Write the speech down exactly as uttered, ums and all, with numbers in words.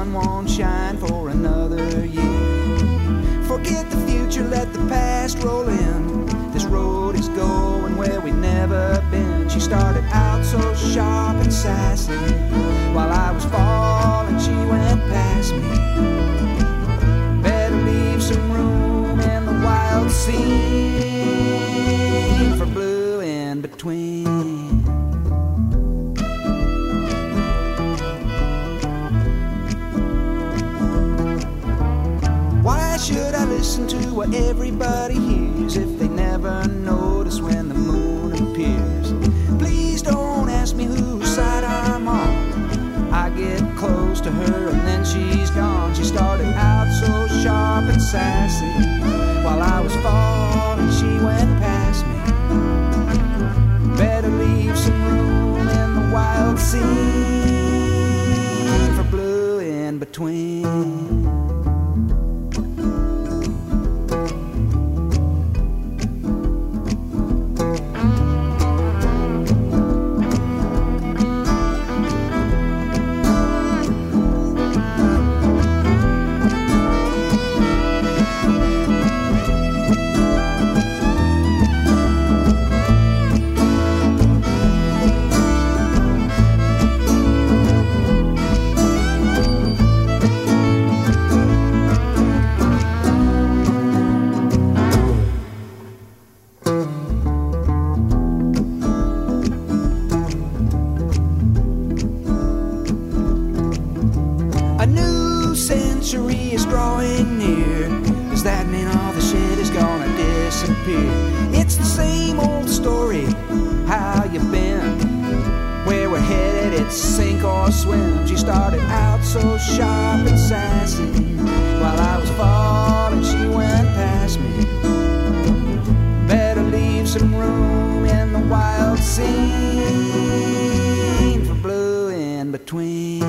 sun won't shine for another year. Forget the future, let the past roll in. This road is going where we've never been. She started out so sharp and sassy. While I was falling, she went past me. Better leave some room in the wild scene for blue in between. Why should I listen to what everybody hears if they never notice when the moon appears? Please don't ask me whose side I'm on. I get close to her and then she's gone. She started out so sharp and sassy. While I was falling, she went past me. Better leave some room in the wild scene for blue in between. A new century is drawing near. Does that mean all the shit is gonna disappear? It's the same old story, how you been? Where we're headed, it's sink or swim. She started out so sharp and sassy. While I was falling, she went past me. Better leave some room in the wild scene for blue in between.